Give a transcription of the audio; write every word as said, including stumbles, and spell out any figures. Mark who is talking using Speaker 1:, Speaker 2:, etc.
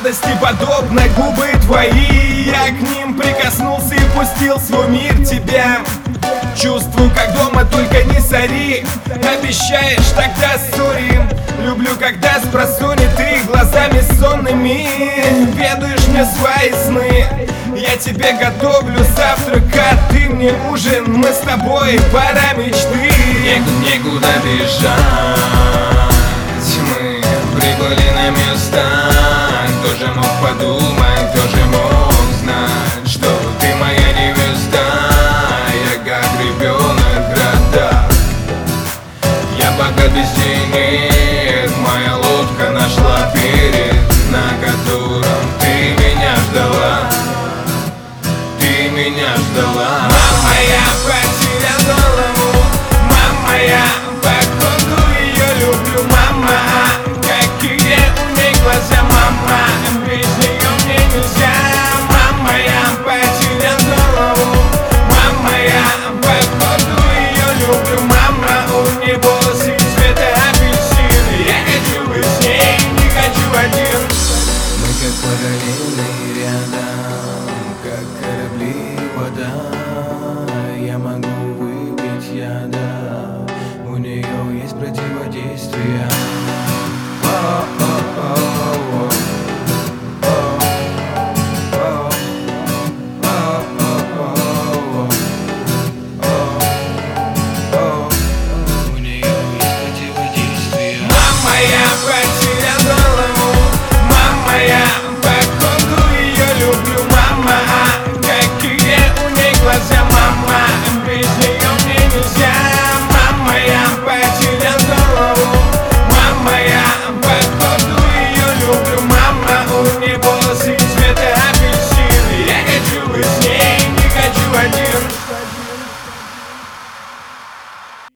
Speaker 1: сладости подобны губы твои. Я к ним прикоснулся и пустил свой мир тебя. Чувствую, как дома, только не сори. Обещаешь, тогда сори. Люблю, когда спросонья ты глазами сонными ведаешь мне свои сны. Я тебе готовлю завтрак, а ты мне ужин. Мы с тобой пара мечты.
Speaker 2: Некуда бежать, мы прибыли на место. Кто же мог подумать, кто же мог знать, что ты моя невеста. Я как ребенок города, я пока без денег. Моя лодка нашла берег, на котором ты меня ждала. Ты меня ждала.
Speaker 1: Мама, я потерял голову. Мама, я